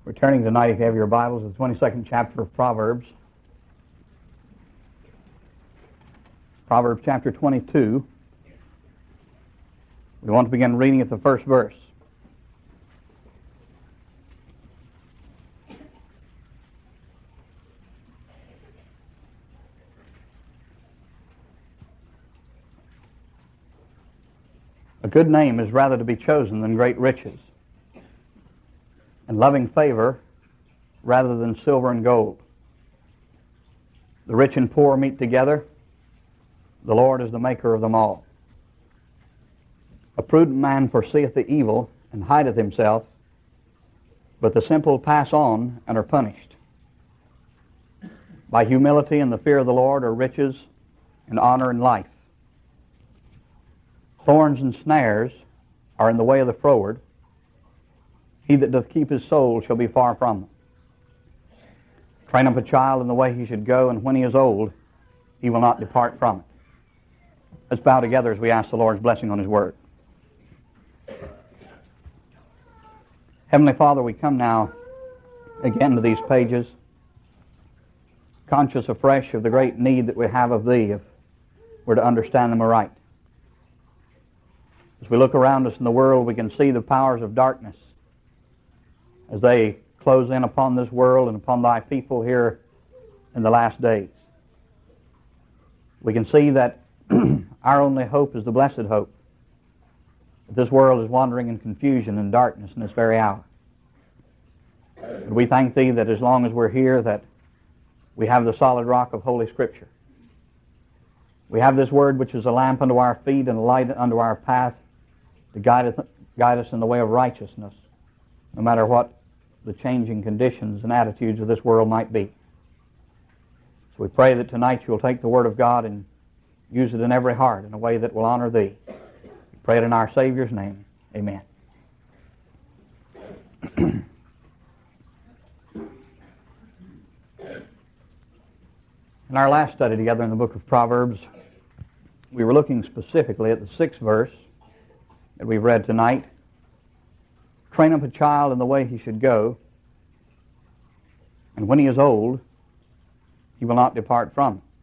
We're turning tonight, if you have your Bibles, to the 22nd chapter of Proverbs. Proverbs chapter 22. We want to begin reading at the first verse. A good name is rather to be chosen than great riches, and loving favor rather than silver and gold. The rich and poor meet together. The Lord is the maker of them all. A prudent man foreseeth the evil and hideth himself, but the simple pass on and are punished. By humility and the fear of the Lord are riches and honor and life. Thorns and snares are in the way of the froward. He that doth keep his soul shall be far from them. Train up a child in the way he should go, and when he is old, he will not depart from it. Let's bow together as we ask the Lord's blessing on His Word. Heavenly Father, we come now again to these pages, conscious afresh of the great need that we have of Thee if we're to understand them aright. As we look around us in the world, we can see the powers of darkness as they close in upon this world and upon Thy people here in the last days. We can see that our only hope is the blessed hope, that this world is wandering in confusion and darkness in this very hour. And we thank Thee that as long as we're here, that we have the solid rock of Holy Scripture. We have this Word which is a lamp unto our feet and a light unto our path, to guide us in the way of righteousness, no matter what the changing conditions and attitudes of this world might be. So we pray that tonight You'll take the Word of God and use it in every heart in a way that will honor Thee. We pray it in our Savior's name. Amen. In our last study together in the book of Proverbs, we were looking specifically at the 6th verse that we've read tonight. Train up a child in the way he should go, and when he is old, he will not depart from it.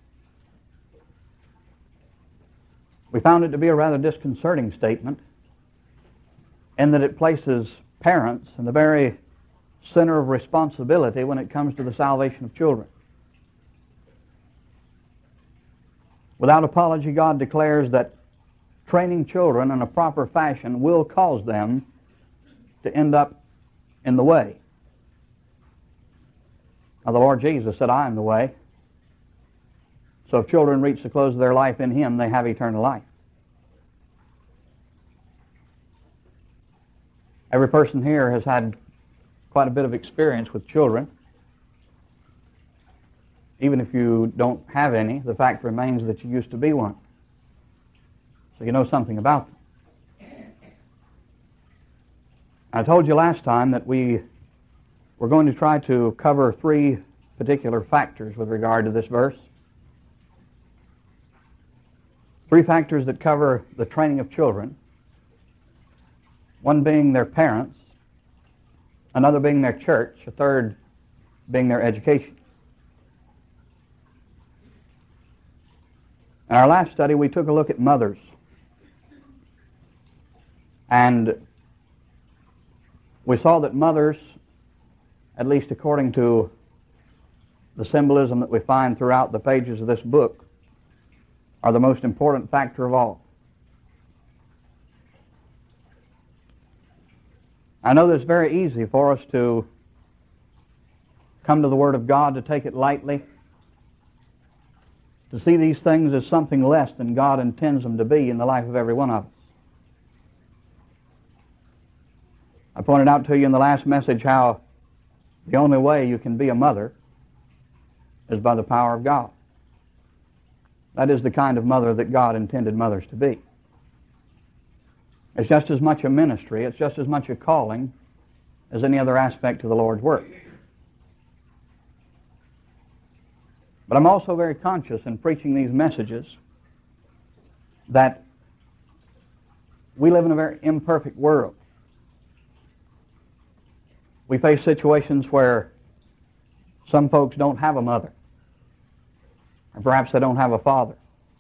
We found it to be a rather disconcerting statement in that it places parents in the very center of responsibility when it comes to the salvation of children. Without apology, God declares that training children in a proper fashion will cause them to end up in the way. Now, the Lord Jesus said, I am the way. So if children reach the close of their life in Him, they have eternal life. Every person here has had quite a bit of experience with children. Even if you don't have any, the fact remains that you used to be one. So you know something about them. I told you last time that we were going to try to cover 3 particular factors with regard to this verse. 3 factors that cover the training of children. One being their parents, another being their church, a third being their education. In our last study, we took a look at mothers. And we saw that mothers, at least according to the symbolism that we find throughout the pages of this book, are the most important factor of all. I know that it's very easy for us to come to the Word of God, to take it lightly, to see these things as something less than God intends them to be in the life of every one of us. I pointed out to you in the last message how the only way you can be a mother is by the power of God. That is the kind of mother that God intended mothers to be. It's just as much a ministry, it's just as much a calling as any other aspect of the Lord's work. But I'm also very conscious in preaching these messages that we live in a very imperfect world. We face situations where some folks don't have a mother, or perhaps they don't have a father.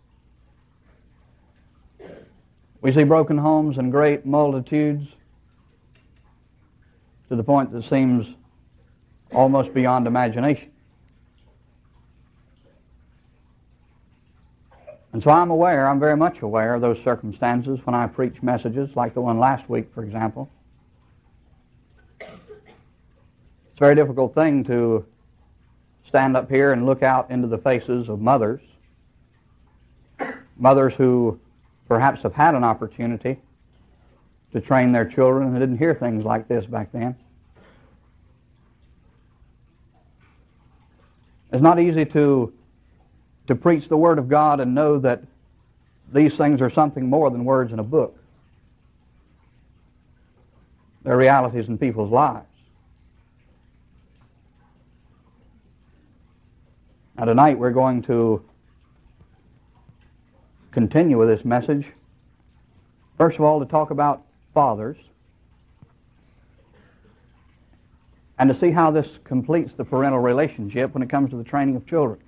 We see broken homes in great multitudes to the point that seems almost beyond imagination. And so I'm very much aware of those circumstances when I preach messages like the one last week, for example. It's a very difficult thing to stand up here and look out into the faces of mothers who perhaps have had an opportunity to train their children and didn't hear things like this back then. It's not easy to preach the Word of God and know that these things are something more than words in a book. They're realities in people's lives. Now tonight we're going to continue with this message. First of all, to talk about fathers and to see how this completes the parental relationship when it comes to the training of children.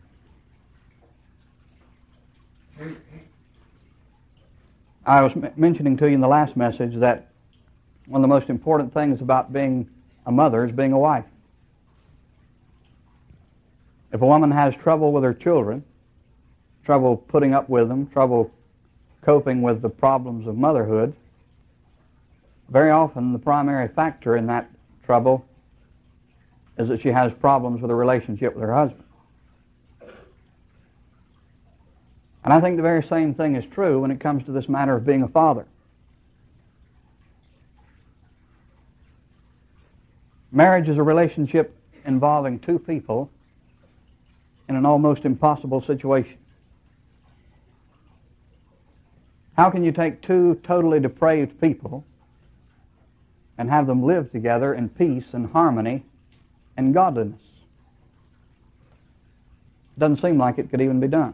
I was mentioning to you in the last message that one of the most important things about being a mother is being a wife. If a woman has trouble with her children, trouble putting up with them, trouble coping with the problems of motherhood, very often the primary factor in that trouble is that she has problems with her relationship with her husband. And I think the very same thing is true when it comes to this matter of being a father. Marriage is a relationship involving two people in an almost impossible situation. How can you take two totally depraved people and have them live together in peace and harmony and godliness? It doesn't seem like it could even be done.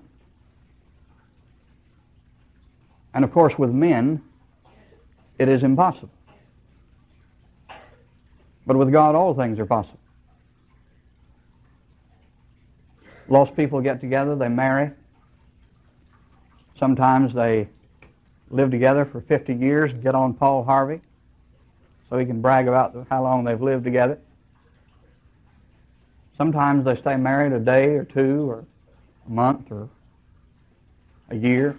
And of course, with men, it is impossible. But with God, all things are possible. Lost people get together, they marry. Sometimes they live together for 50 years and get on Paul Harvey so he can brag about how long they've lived together. Sometimes they stay married a day or two or a month or a year.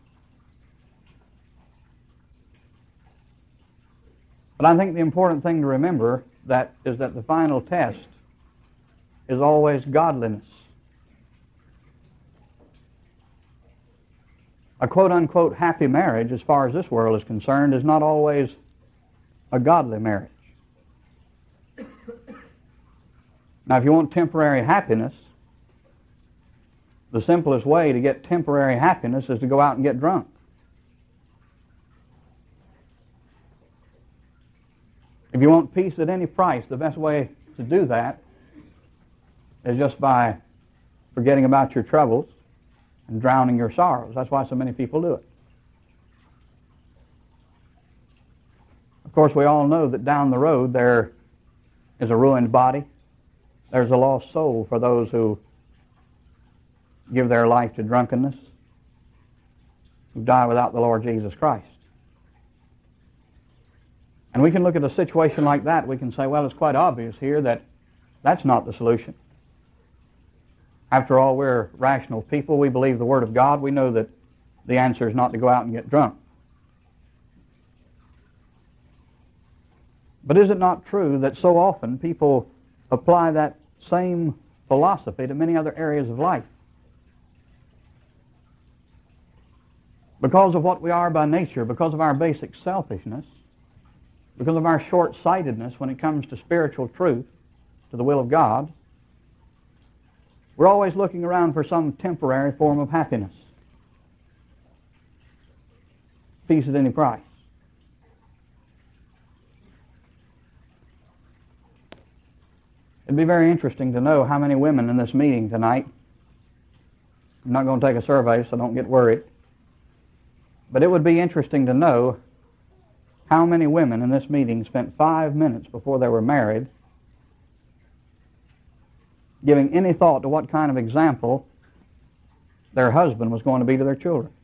But I think the important thing to remember is that the final test is always godliness. A quote-unquote happy marriage, as far as this world is concerned, is not always a godly marriage. Now, if you want temporary happiness, the simplest way to get temporary happiness is to go out and get drunk. If you want peace at any price, the best way to do that is just by forgetting about your troubles and drowning your sorrows. That's why so many people do it. Of course, we all know that down the road there is a ruined body. There's a lost soul for those who give their life to drunkenness, who die without the Lord Jesus Christ. And we can look at a situation like that, we can say, well, it's quite obvious here that that's not the solution. After all, we're rational people. We believe the Word of God. We know that the answer is not to go out and get drunk. But is it not true that so often people apply that same philosophy to many other areas of life? Because of what we are by nature, because of our basic selfishness, because of our short-sightedness when it comes to spiritual truth, to the will of God, we're always looking around for some temporary form of happiness. Peace at any price. It'd be very interesting to know how many women in this meeting tonight. I'm not going to take a survey, so don't get worried. But it would be interesting to know how many women in this meeting spent 5 minutes before they were married giving any thought to what kind of example their husband was going to be to their children.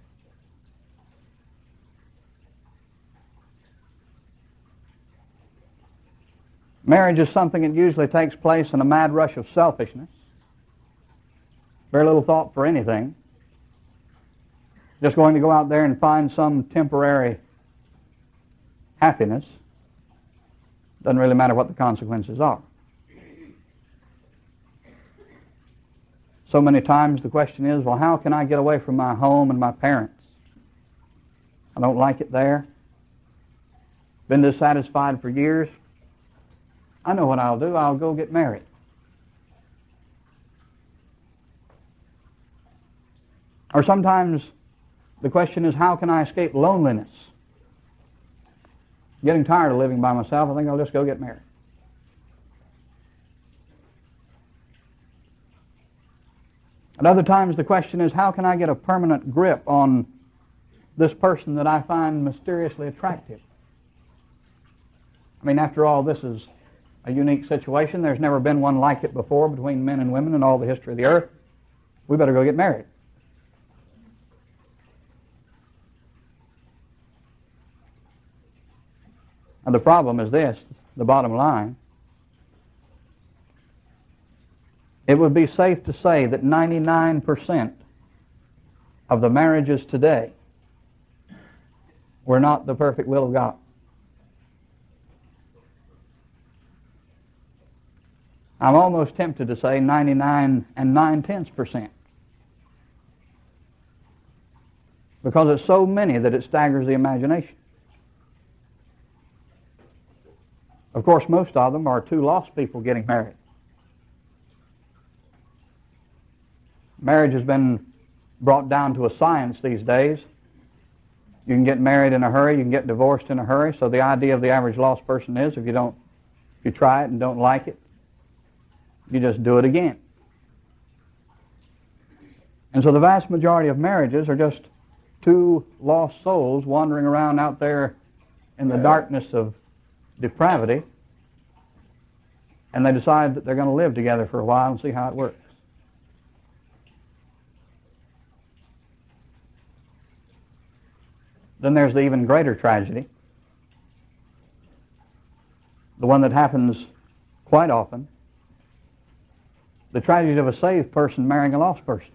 Marriage is something that usually takes place in a mad rush of selfishness. Very little thought for anything. Just going to go out there and find some temporary happiness. Doesn't really matter what the consequences are. So many times the question is, well, how can I get away from my home and my parents? I don't like it there. Been dissatisfied for years. I know what I'll do. I'll go get married. Or sometimes the question is, how can I escape loneliness? Getting tired of living by myself, I think I'll just go get married. At other times the question is, how can I get a permanent grip on this person that I find mysteriously attractive? I mean, after all, this is a unique situation. There's never been one like it before between men and women in all the history of the earth. We better go get married. And the problem is this, the bottom line. It would be safe to say that 99% of the marriages today were not the perfect will of God. I'm almost tempted to say 99 9/10%. Because it's so many that it staggers the imagination. Of course, most of them are two lost people getting married. Marriage has been brought down to a science these days. You can get married in a hurry, you can get divorced in a hurry. So the idea of the average lost person is, if you try it and don't like it, you just do it again. And so the vast majority of marriages are just two lost souls wandering around out there in the darkness of depravity, and they decide that they're going to live together for a while and see how it works. Then there's the even greater tragedy, the one that happens quite often, the tragedy of a saved person marrying a lost person.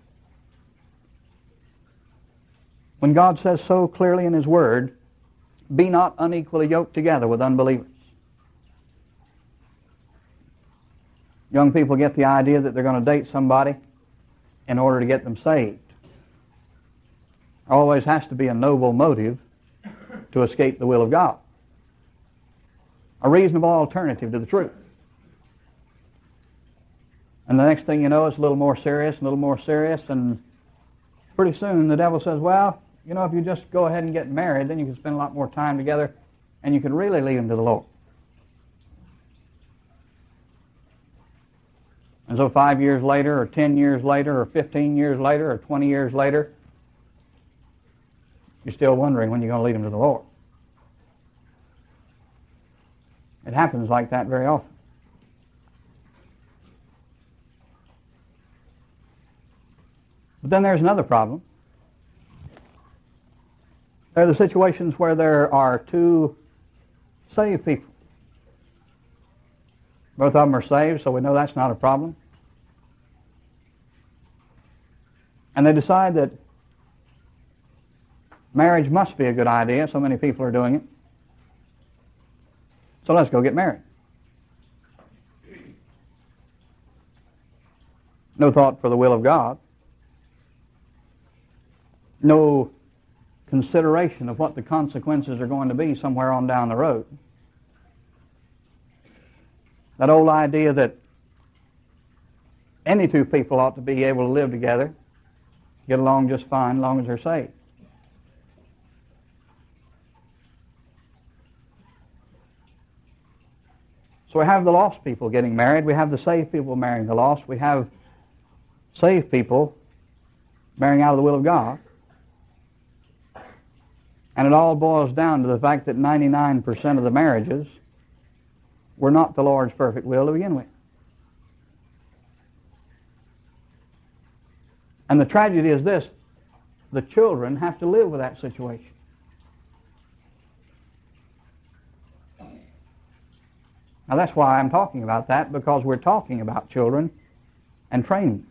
When God says so clearly in His Word, be not unequally yoked together with unbelievers. Young people get the idea that they're going to date somebody in order to get them saved. There always has to be a noble motive to escape the will of God. A reasonable alternative to the truth. And the next thing you know, it's a little more serious, and pretty soon the devil says, well, you know, if you just go ahead and get married, then you can spend a lot more time together, and you can really lead them to the Lord. And so 5 years later, or 10 years later, or 15 years later, or 20 years later, you're still wondering when you're going to lead them to the Lord. It happens like that very often. But then there's another problem. There are the situations where there are two saved people. Both of them are saved, so we know that's not a problem. And they decide that marriage must be a good idea. So many people are doing it. So let's go get married. No thought for the will of God. No consideration of what the consequences are going to be somewhere on down the road. That old idea that any two people ought to be able to live together, get along just fine as long as they're saved. So we have the lost people getting married. We have the saved people marrying the lost. We have saved people marrying out of the will of God. And it all boils down to the fact that 99% of the marriages were not the Lord's perfect will to begin with. And the tragedy is this: the children have to live with that situation. Now that's why I'm talking about that, because we're talking about children and training.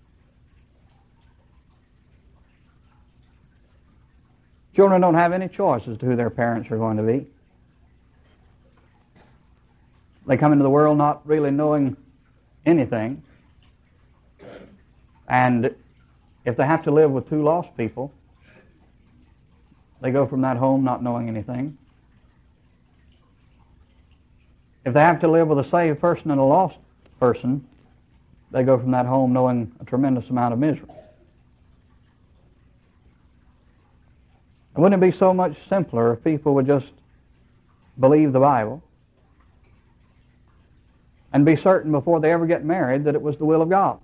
Children don't have any choice as to who their parents are going to be. They come into the world not really knowing anything. And if they have to live with two lost people, they go from that home not knowing anything. If they have to live with a saved person and a lost person, they go from that home knowing a tremendous amount of misery. And wouldn't it be so much simpler if people would just believe the Bible and be certain before they ever get married that it was the will of God?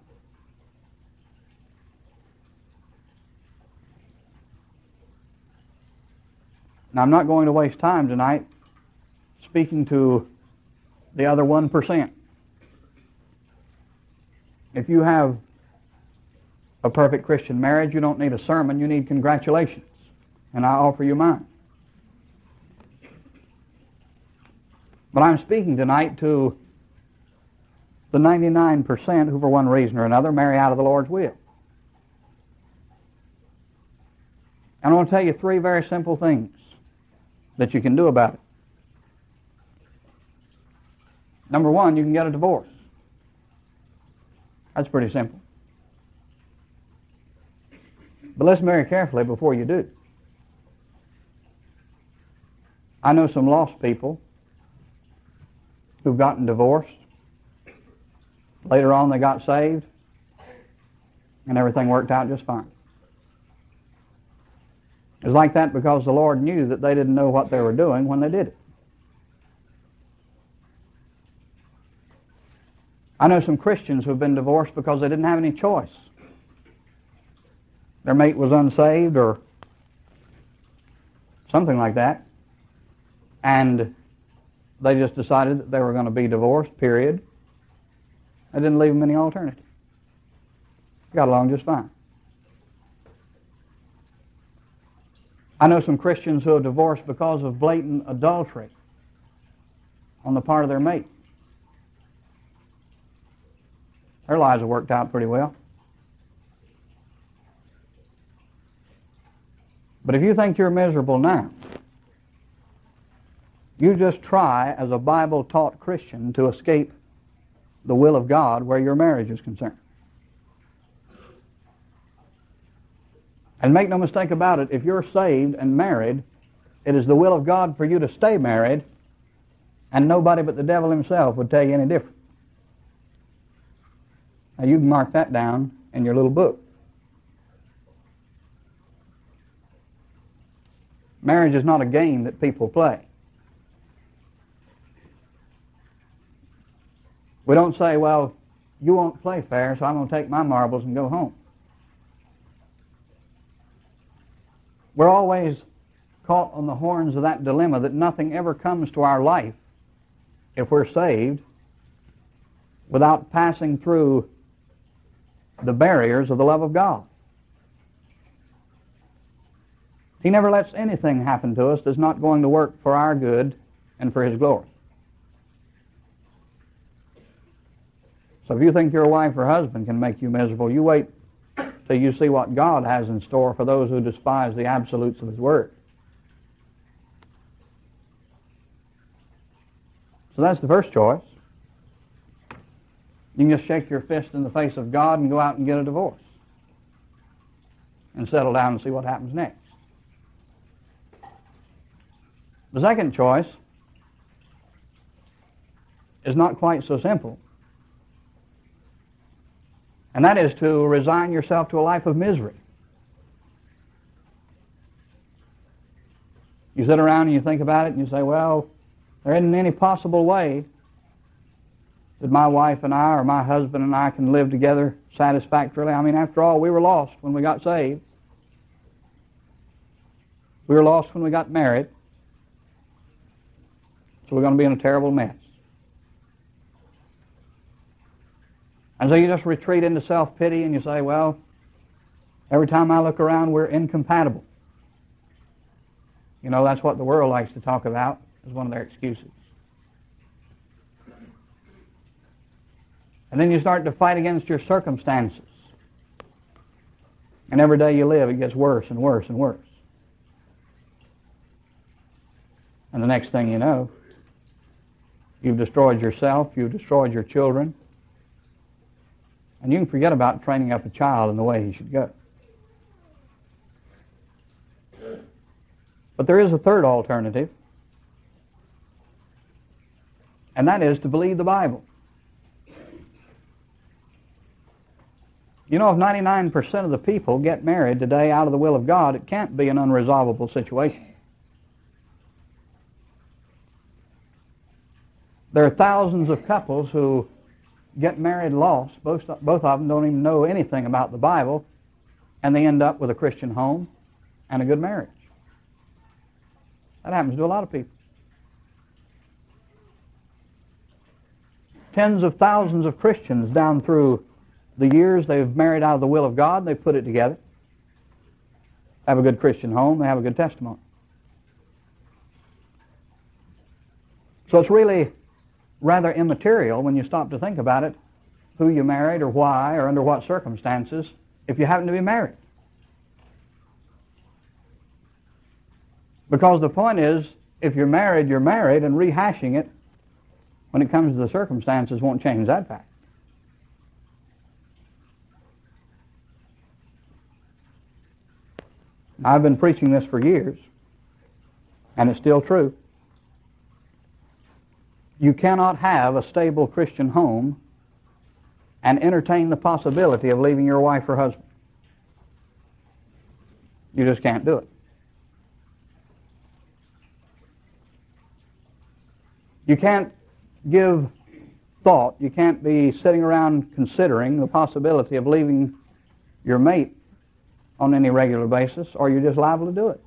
Now, I'm not going to waste time tonight speaking to the other 1%. If you have a perfect Christian marriage, you don't need a sermon, you need congratulations. And I offer you mine. But I'm speaking tonight to the 99% who for one reason or another marry out of the Lord's will. And I want to tell you 3 very simple things that you can do about it. Number 1, you can get a divorce. That's pretty simple. But listen very carefully before you do. I know some lost people who've gotten divorced. Later on they got saved, and everything worked out just fine. It was like that because the Lord knew that they didn't know what they were doing when they did it. I know some Christians who have been divorced because they didn't have any choice. Their mate was unsaved or something like that, and they just decided that they were going to be divorced, period. They didn't leave them any alternative. Got along just fine. I know some Christians who have divorced because of blatant adultery on the part of their mate. Their lives have worked out pretty well. But if you think you're miserable now, you just try as a Bible-taught Christian to escape the will of God where your marriage is concerned. And make no mistake about it, if you're saved and married, it is the will of God for you to stay married, and nobody but the devil himself would tell you any different. Now you can mark that down in your little book. Marriage is not a game that people play. We don't say, well, you won't play fair, so I'm going to take my marbles and go home. We're always caught on the horns of that dilemma that nothing ever comes to our life, if we're saved, without passing through the barriers of the love of God. He never lets anything happen to us that's not going to work for our good and for His glory. So if you think your wife or husband can make you miserable, you wait till you see what God has in store for those who despise the absolutes of His Word. So that's the first choice. You can just shake your fist in the face of God and go out and get a divorce and settle down and see what happens next. The second choice is not quite so simple, and that is to resign yourself to a life of misery. You sit around and you think about it and you say, well, there isn't any possible way that my wife and I or my husband and I can live together satisfactorily. I mean, after all, we were lost when we got saved. We were lost when we got married. So we're going to be in a terrible mess. And so you just retreat into self-pity and you say, well, Every time I look around, we're incompatible. You know, that's what the world likes to talk about as one of their excuses. And then you start to fight against your circumstances. And every day you live, it gets worse and worse and worse. And the next thing you know, you've destroyed yourself, you've destroyed your children, and you can forget about training up a child in the way he should go. But there is a third alternative, and that is to believe the Bible. You know, if 99% of the people get married today out of the will of God, it can't be an unresolvable situation. There are thousands of couples who get married lost. Both of them don't even know anything about the Bible, and they end up with a Christian home and a good marriage. That happens to a lot of people. Tens of thousands of Christians down through the years, they've married out of the will of God, they've put it together, have a good Christian home, they have a good testimony. So it's really rather immaterial when you stop to think about it, who you married or why or under what circumstances, if you happen to be married. Because the point is, if you're married, and rehashing it when it comes to the circumstances won't change that fact. I've been preaching this for years, and it's still true. You cannot have a stable Christian home and entertain the possibility of leaving your wife or husband. You just can't do it. You can't give thought, you can't be sitting around considering the possibility of leaving your mate on any regular basis, or you're just liable to do it.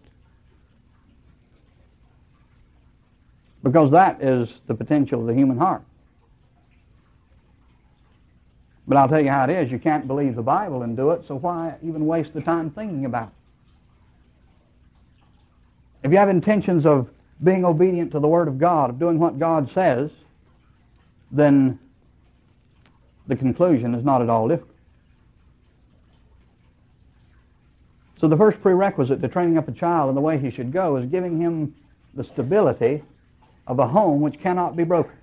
Because that is the potential of the human heart. But I'll tell you how it is. You can't believe the Bible and do it, so why even waste the time thinking about it? If you have intentions of being obedient to the Word of God, of doing what God says, then the conclusion is not at all difficult. So the first prerequisite to training up a child in the way he should go is giving him the stability of a home which cannot be broken.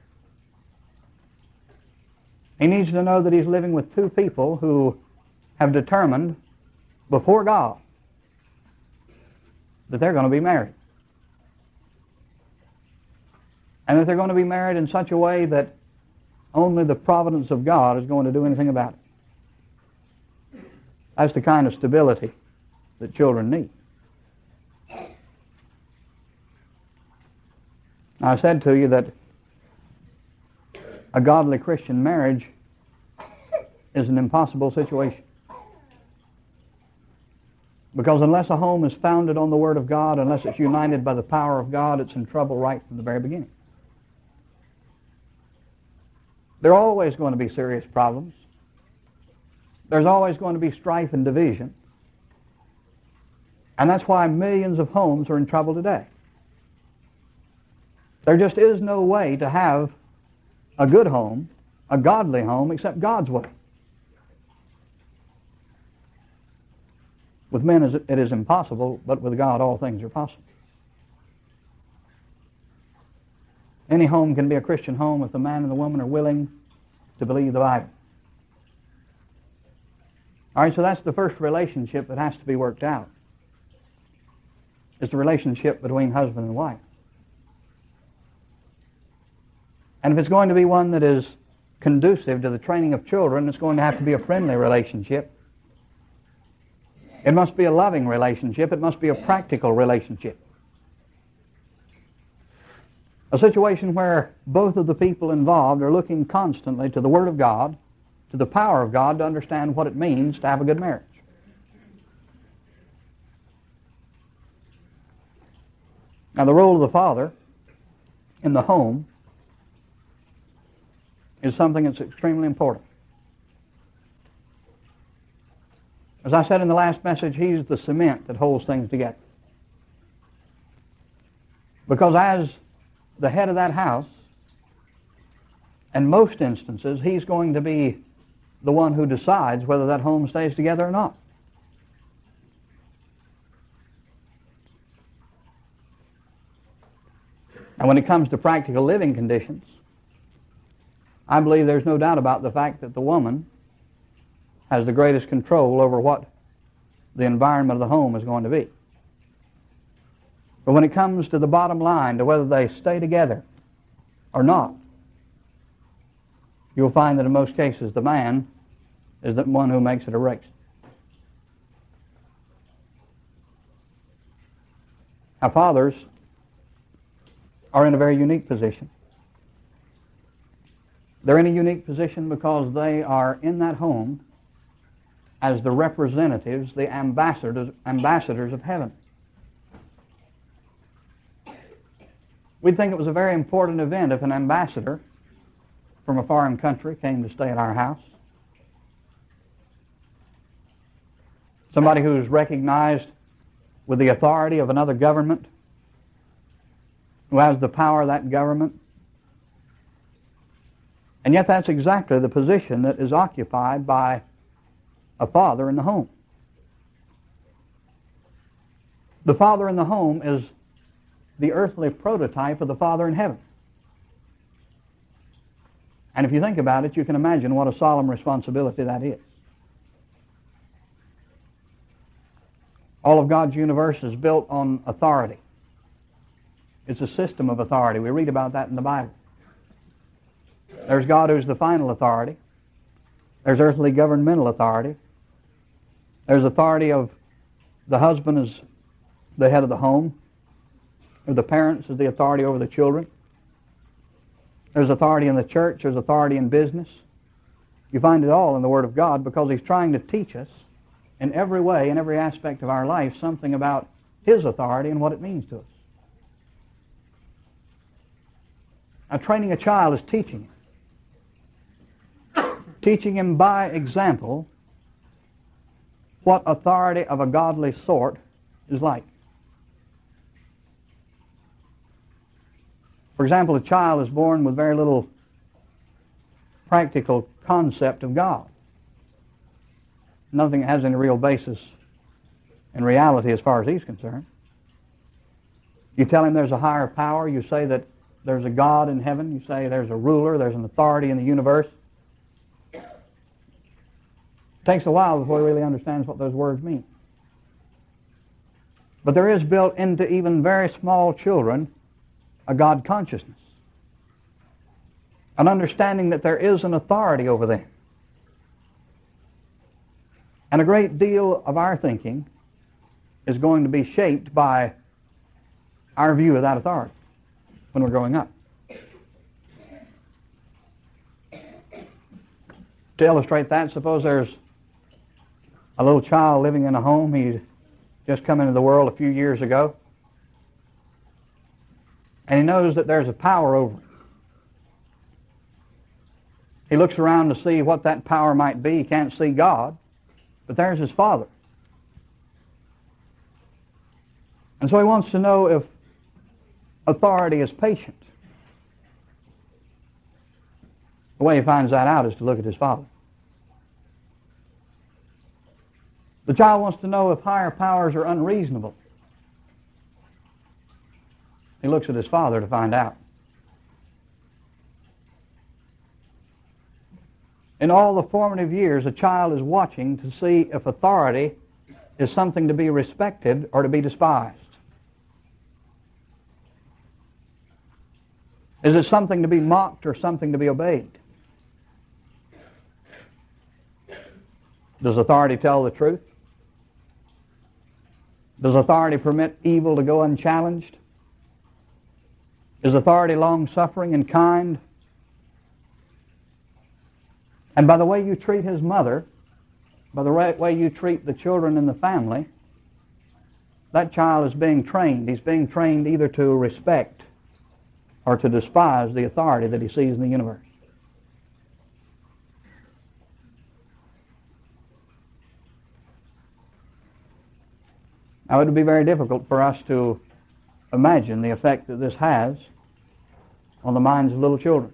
He needs to know that he's living with two people who have determined before God that they're going to be married. And that they're going to be married in such a way that only the providence of God is going to do anything about it. That's the kind of stability that children need. Now, I said to you that a godly Christian marriage is an impossible situation. Because unless a home is founded on the Word of God, unless it's united by the power of God, it's in trouble right from the very beginning. There are always going to be serious problems. There's always going to be strife and division. And that's why millions of homes are in trouble today. There just is no way to have a good home, a godly home, except God's way. With men it is impossible, but with God all things are possible. Any home can be a Christian home if the man and the woman are willing to believe the Bible. All right, so that's the first relationship that has to be worked out. It's the relationship between husband and wife. And if it's going to be one that is conducive to the training of children, it's going to have to be a friendly relationship. It must be a loving relationship. It must be a practical relationship. A situation where both of the people involved are looking constantly to the Word of God, to the power of God, to understand what it means to have a good marriage. Now, the role of the father in the home is something that's extremely important. As I said in the last message, he's the cement that holds things together. Because as the head of that house, in most instances, he's going to be the one who decides whether that home stays together or not. And when it comes to practical living conditions, I believe there's no doubt about the fact that the woman has the greatest control over what the environment of the home is going to be. But when it comes to the bottom line, to whether they stay together or not, you'll find that in most cases the man is the one who makes it a race. Our fathers are in a very unique position. They're in a unique position because they are in that home as the representatives, the ambassadors of heaven. We'd think it was a very important event if an ambassador from a foreign country came to stay at our house. Somebody who's recognized with the authority of another government, who has the power of that government. And yet that's exactly the position that is occupied by a father in the home. The father in the home is the earthly prototype of the Father in heaven. And if you think about it, you can imagine what a solemn responsibility that is. All of God's universe is built on authority. It's a system of authority. We read about that in the Bible. There's God who's the final authority. There's earthly governmental authority. There's authority of the husband as the head of the home, or the parents as the authority over the children. There's authority in the church. There's authority in business. You find it all in the Word of God because He's trying to teach us in every way, in every aspect of our life, something about His authority and what it means to us. Now, training a child is teaching him. Teaching him by example what authority of a godly sort is like. For example, a child is born with very little practical concept of God. Nothing has any real basis in reality as far as he's concerned. You tell him there's a higher power. You say that there's a God in heaven. You say there's a ruler. There's an authority in the universe. It takes a while before he really understands what those words mean. But there is built into even very small children a God consciousness, an understanding that there is an authority over them. And a great deal of our thinking is going to be shaped by our view of that authority when we're growing up. To illustrate that, suppose there's a little child living in a home. He's just come into the world a few years ago. And he knows that there's a power over him. He looks around to see what that power might be. He can't see God, but there's his father. And so he wants to know if authority is patient. The way he finds that out is to look at his father. The child wants to know if higher powers are unreasonable. He looks at his father to find out. In all the formative years, a child is watching to see if authority is something to be respected or to be despised. Is it something to be mocked or something to be obeyed? Does authority tell the truth? Does authority permit evil to go unchallenged? Is authority long-suffering and kind? And by the way you treat his mother, by the way you treat the children in the family, that child is being trained. He's being trained either to respect or to despise the authority that he sees in the universe. Now, it would be very difficult for us to imagine the effect that this has on the minds of little children.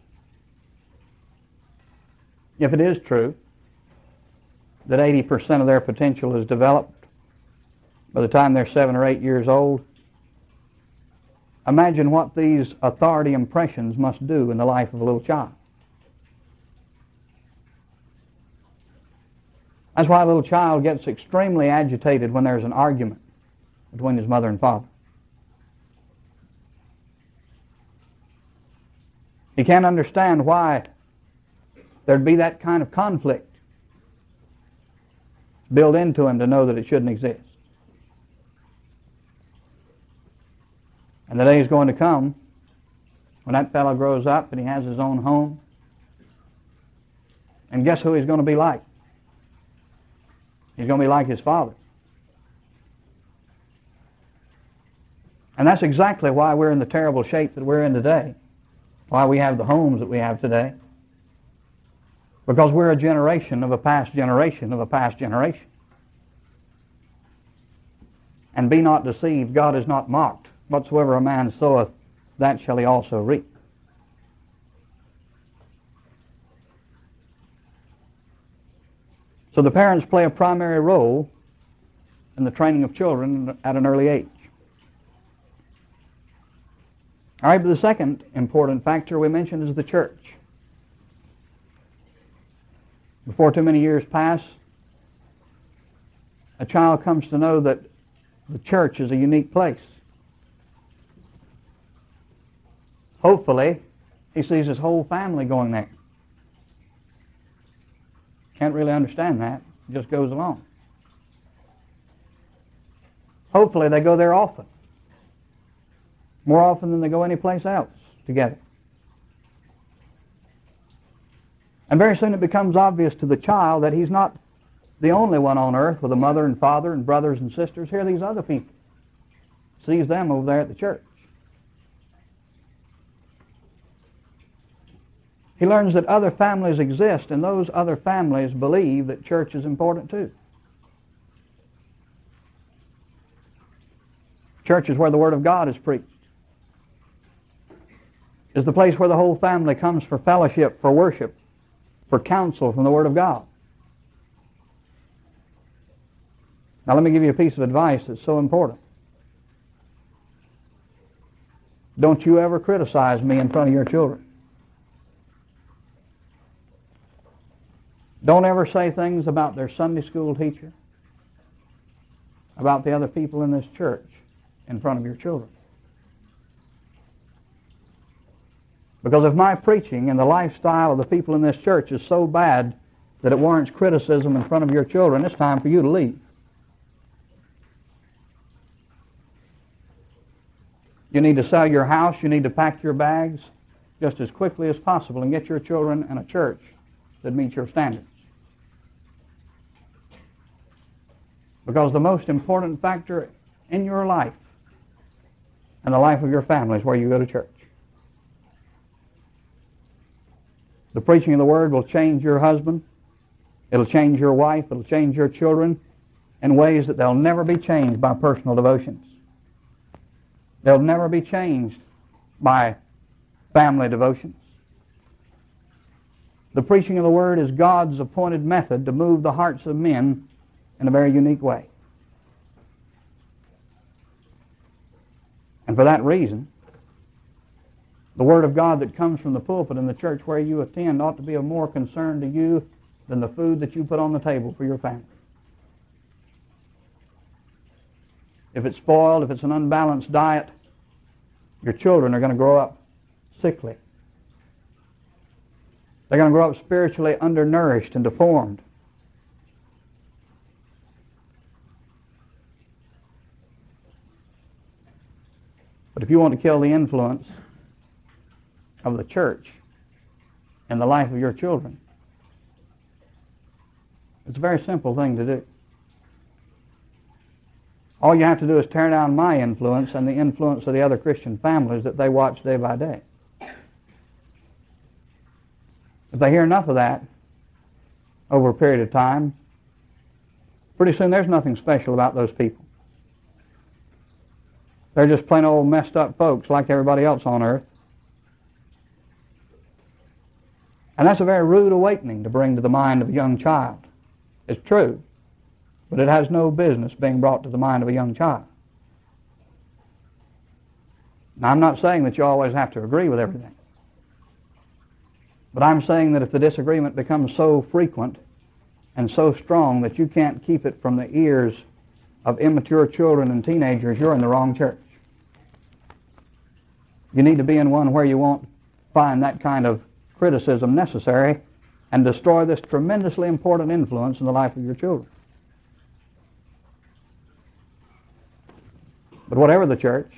If it is true that 80% of their potential is developed by the time they're 7 or 8 years old, imagine what these authority impressions must do in the life of a little child. That's why a little child gets extremely agitated when there's an argument between his mother and father. He can't understand why there'd be that kind of conflict built into him to know that it shouldn't exist. And the day is going to come when that fellow grows up and he has his own home. And guess who he's going to be like? He's going to be like his father. And that's exactly why we're in the terrible shape that we're in today. Why we have the homes that we have today. Because we're a generation of a past generation of a past generation. And be not deceived, God is not mocked. Whatsoever a man soweth, that shall he also reap. So the parents play a primary role in the training of children at an early age. All right, but the second important factor we mentioned is the church. Before too many years pass, a child comes to know that the church is a unique place. Hopefully, he sees his whole family going there. Can't really understand that. It just goes along. Hopefully, they go there often. More often than they go anyplace else together. And very soon it becomes obvious to the child that he's not the only one on earth with a mother and father and brothers and sisters. Here are these other people. Sees them over there at the church. He learns that other families exist, and those other families believe that church is important too. Church is where the Word of God is preached. It's the place where the whole family comes for fellowship, for worship, for counsel from the Word of God. Now let me give you a piece of advice that's so important. Don't you ever criticize me in front of your children. Don't ever say things about their Sunday school teacher, about the other people in this church in front of your children. Because if my preaching and the lifestyle of the people in this church is so bad that it warrants criticism in front of your children, it's time for you to leave. You need to sell your house, you need to pack your bags just as quickly as possible and get your children in a church that meets your standards. Because the most important factor in your life and the life of your family is where you go to church. The preaching of the Word will change your husband. It'll change your wife. It'll change your children in ways that they'll never be changed by personal devotions. They'll never be changed by family devotions. The preaching of the Word is God's appointed method to move the hearts of men in a very unique way. And for that reason, the Word of God that comes from the pulpit in the church where you attend ought to be of more concern to you than the food that you put on the table for your family. If it's spoiled, if it's an unbalanced diet, your children are going to grow up sickly. They're going to grow up spiritually undernourished and deformed. But if you want to kill the influence of the church in the life of your children, it's a very simple thing to do. All you have to do is tear down my influence and the influence of the other Christian families that they watch day by day. If they hear enough of that over a period of time, pretty soon there's nothing special about those people. They're just plain old messed up folks like everybody else on earth. And that's a very rude awakening to bring to the mind of a young child. It's true, but it has no business being brought to the mind of a young child. Now, I'm not saying that you always have to agree with everything. But I'm saying that if the disagreement becomes so frequent and so strong that you can't keep it from the ears of immature children and teenagers, you're in the wrong church. You need to be in one where you won't find that kind of criticism necessary and destroy this tremendously important influence in the life of your children. But whatever the church,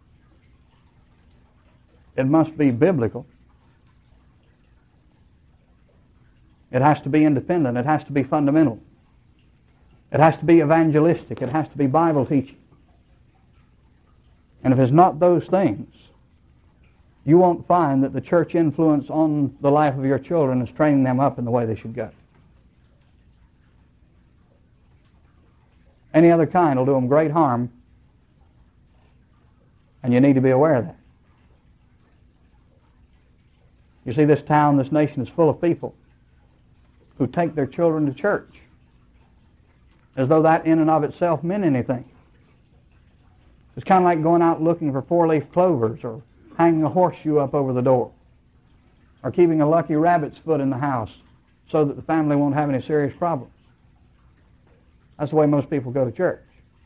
it must be biblical. It has to be independent. It has to be fundamental. It has to be evangelistic. It has to be Bible teaching. And if it's not those things, you won't find that the church influence on the life of your children is training them up in the way they should go. Any other kind will do them great harm, and you need to be aware of that. You see, this town, this nation is full of people who take their children to church as though that in and of itself meant anything. It's kind of like going out looking for four-leaf clovers or hanging a horseshoe up over the door or keeping a lucky rabbit's foot in the house so that the family won't have any serious problems. That's the way most people go to church.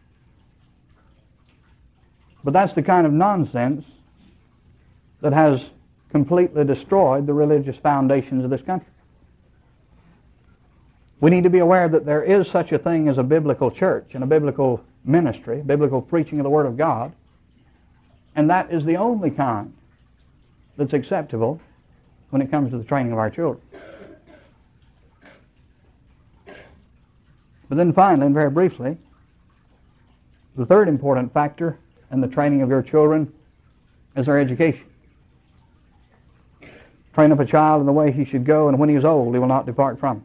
But that's the kind of nonsense that has completely destroyed the religious foundations of this country. We need to be aware that there is such a thing as a biblical church and a biblical ministry, biblical preaching of the Word of God, and that is the only kind that's acceptable when it comes to the training of our children. But then finally, and very briefly, the third important factor in the training of your children is their education. Train up a child in the way he should go, and when he is old, he will not depart from it.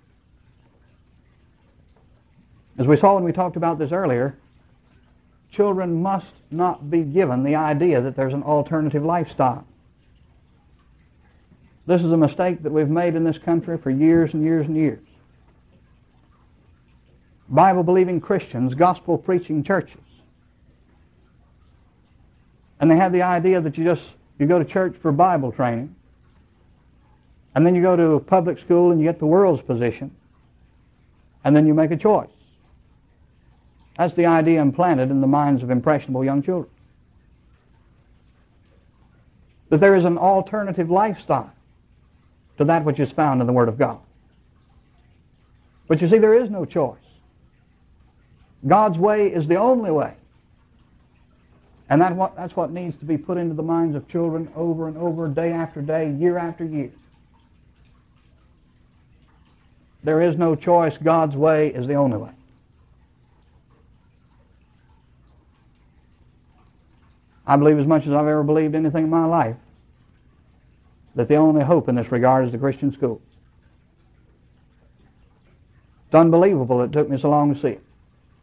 As we saw when we talked about this earlier, children must not be given the idea that there's an alternative lifestyle. This is a mistake that we've made in this country for years and years and years. Bible-believing Christians, gospel-preaching churches, and they have the idea that you go to church for Bible training, and then you go to public school and you get the world's position, and then you make a choice. That's the idea implanted in the minds of impressionable young children. That there is an alternative lifestyle to that which is found in the Word of God. But you see, there is no choice. God's way is the only way. And that's what needs to be put into the minds of children over and over, day after day, year after year. There is no choice. God's way is the only way. I believe as much as I've ever believed anything in my life that the only hope in this regard is the Christian school. It's unbelievable it took me so long to see it.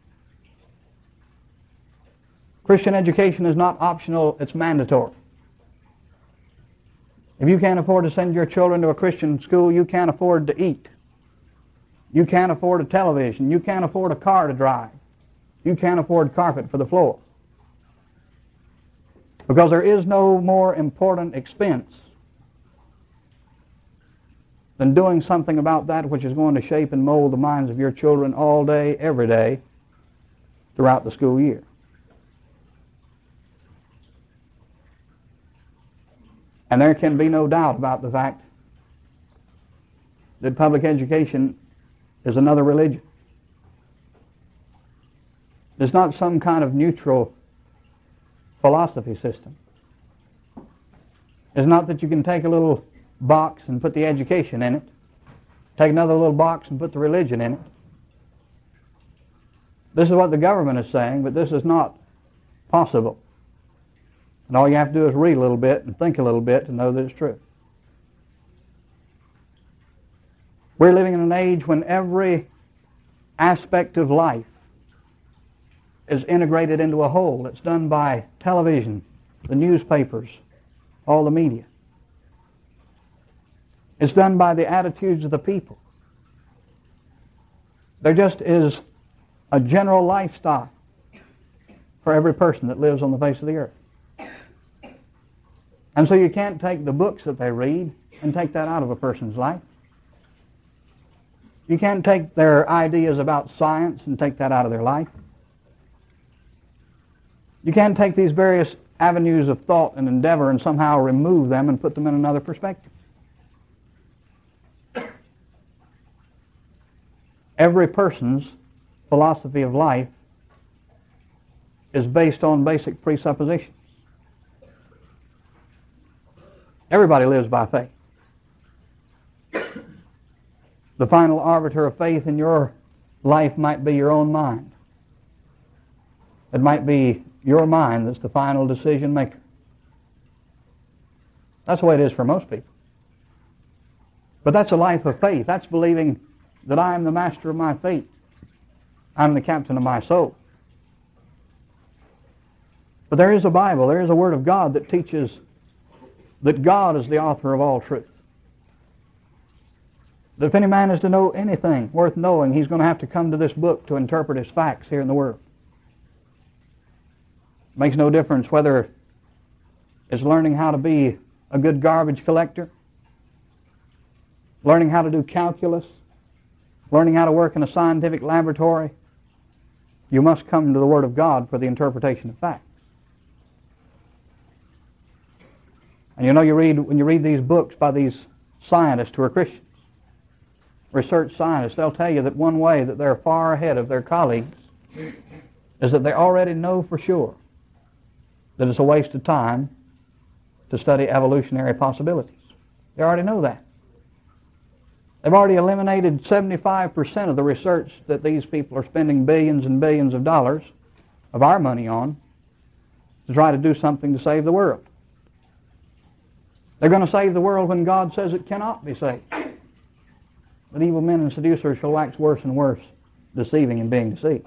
Christian education is not optional, it's mandatory. If you can't afford to send your children to a Christian school, you can't afford to eat. You can't afford a television. You can't afford a car to drive. You can't afford carpet for the floor. Because there is no more important expense than doing something about that which is going to shape and mold the minds of your children all day, every day, throughout the school year. And there can be no doubt about the fact that public education is another religion. It's not some kind of neutral philosophy system. It's not that you can take a little box and put the education in it, take another little box and put the religion in it. This is what the government is saying, but this is not possible. And all you have to do is read a little bit and think a little bit to know that it's true. We're living in an age when every aspect of life, is integrated into a whole. It's done by television, the newspapers, all the media. It's done by the attitudes of the people. There just is a general lifestyle for every person that lives on the face of the earth. And so you can't take the books that they read and take that out of a person's life. You can't take their ideas about science and take that out of their life. You can't take these various avenues of thought and endeavor and somehow remove them and put them in another perspective. Every person's philosophy of life is based on basic presuppositions. Everybody lives by faith. The final arbiter of faith in your life might be your own mind. It might be your mind that's the final decision maker. That's the way it is for most people. But that's a life of faith. That's believing that I am the master of my fate. I'm the captain of my soul. But there is a Bible, there is a Word of God that teaches that God is the author of all truth. That if any man is to know anything worth knowing, he's going to have to come to this book to interpret his facts here in the world. It makes no difference whether it's learning how to be a good garbage collector, learning how to do calculus, learning how to work in a scientific laboratory. You must come to the Word of God for the interpretation of facts. And you know, when you read these books by these scientists who are Christians, research scientists, they'll tell you that one way that they're far ahead of their colleagues is that they already know for sure that it's a waste of time to study evolutionary possibilities. They already know that. They've already eliminated 75% of the research that these people are spending billions and billions of dollars of our money on to try to do something to save the world. They're going to save the world when God says it cannot be saved. But evil men and seducers shall wax worse and worse, deceiving and being deceived.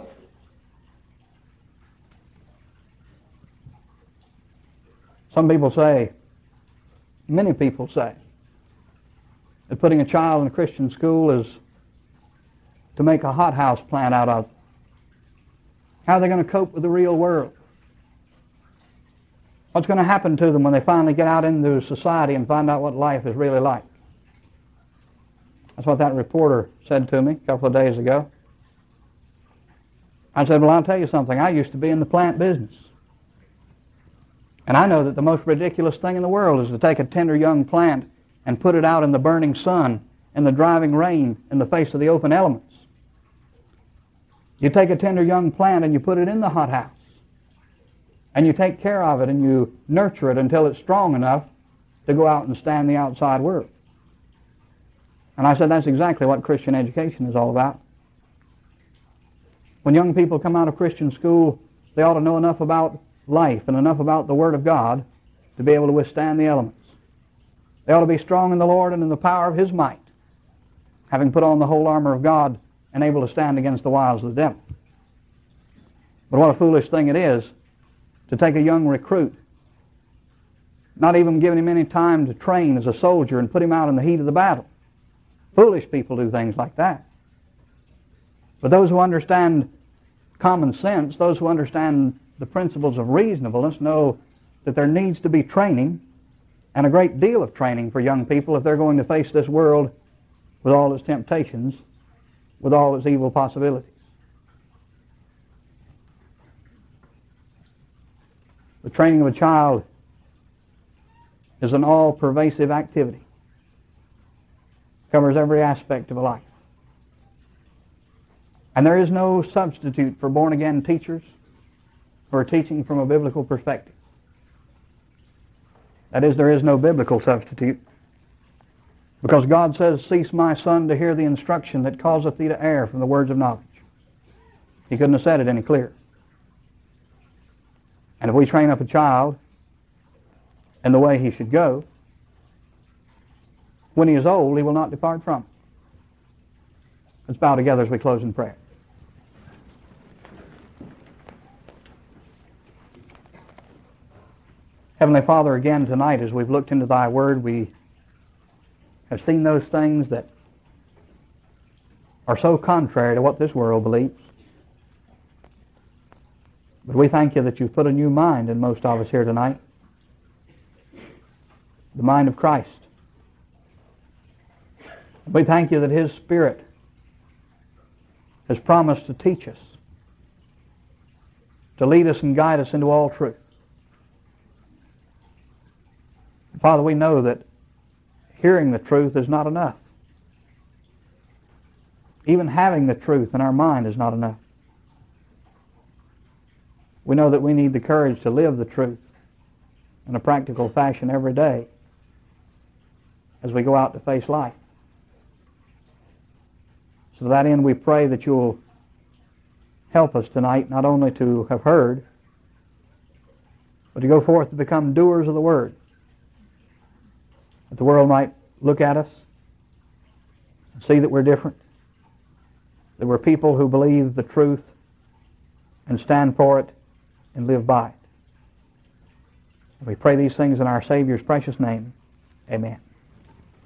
Some people say, many people say, that putting a child in a Christian school is to make a hothouse plant out of. How are they going to cope with the real world? What's going to happen to them when they finally get out into society and find out what life is really like? That's what that reporter said to me a couple of days ago. I said, well, I'll tell you something. I used to be in the plant business. And I know that the most ridiculous thing in the world is to take a tender young plant and put it out in the burning sun, in the driving rain, in the face of the open elements. You take a tender young plant and you put it in the hothouse. And you take care of it and you nurture it until it's strong enough to go out and stand the outside world. And I said that's exactly what Christian education is all about. When young people come out of Christian school, they ought to know enough about life and enough about the Word of God to be able to withstand the elements. They ought to be strong in the Lord and in the power of His might, having put on the whole armor of God and able to stand against the wiles of the devil. But what a foolish thing it is to take a young recruit, not even giving him any time to train as a soldier, and put him out in the heat of the battle. Foolish people do things like that. But those who understand common sense, those who understand the principles of reasonableness, know that there needs to be training, and a great deal of training for young people if they're going to face this world with all its temptations, with all its evil possibilities. The training of a child is an all-pervasive activity. Covers every aspect of a life. And there is no substitute for born-again teachers for teaching from a biblical perspective. That is, there is no biblical substitute. Because God says, cease, my son, to hear the instruction that causeth thee to err from the words of knowledge. He couldn't have said it any clearer. And if we train up a child in the way he should go, when he is old, he will not depart from it. Let's bow together as we close in prayer. Heavenly Father, again tonight as we've looked into Thy Word, we have seen those things that are so contrary to what this world believes. But we thank You that You've put a new mind in most of us here tonight. The mind of Christ. We thank You that His Spirit has promised to teach us, to lead us and guide us into all truth. Father, we know that hearing the truth is not enough. Even having the truth in our mind is not enough. We know that we need the courage to live the truth in a practical fashion every day as we go out to face life. So to that end, we pray that You'll help us tonight not only to have heard, but to go forth to become doers of the Word. That the world might look at us and see that we're different, that we're people who believe the truth and stand for it and live by it. And we pray these things in our Savior's precious name. Amen.